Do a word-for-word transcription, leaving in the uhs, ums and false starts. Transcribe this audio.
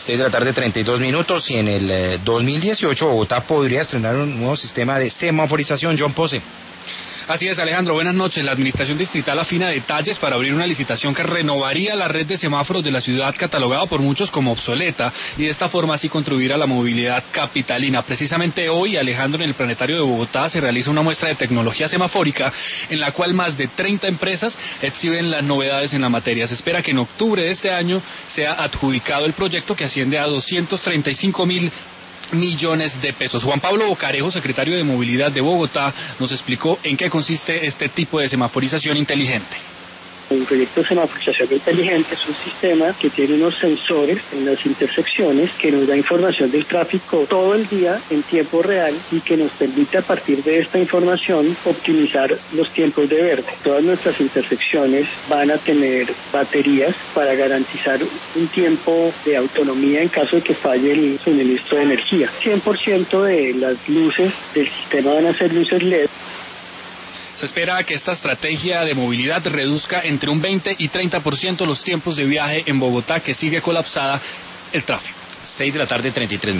seis de la tarde, treinta y dos minutos, y en el eh, dos mil dieciocho Bogotá podría estrenar un nuevo sistema de semaforización. John Pose. Así es, Alejandro, buenas noches. La Administración Distrital afina detalles para abrir una licitación que renovaría la red de semáforos de la ciudad, catalogada por muchos como obsoleta, y de esta forma así contribuir a la movilidad capitalina. Precisamente hoy, Alejandro, en el Planetario de Bogotá se realiza una muestra de tecnología semafórica en la cual más de treinta empresas exhiben las novedades en la materia. Se espera que en octubre de este año sea adjudicado el proyecto, que asciende a doscientos treinta y cinco mil millones de pesos. Juan Pablo Bocarejo, secretario de Movilidad de Bogotá, nos explicó en qué consiste este tipo de semaforización inteligente. El proyecto de semaforización inteligente es un sistema que tiene unos sensores en las intersecciones que nos da información del tráfico todo el día en tiempo real y que nos permite a partir de esta información optimizar los tiempos de verde. Todas nuestras intersecciones van a tener baterías para garantizar un tiempo de autonomía en caso de que falle el suministro de energía. cien por ciento de las luces del sistema van a ser luces L E D. Se espera que esta estrategia de movilidad reduzca entre un veinte y treinta por ciento los tiempos de viaje en Bogotá, que sigue colapsada el tráfico. seis de la tarde, treinta y tres minutos.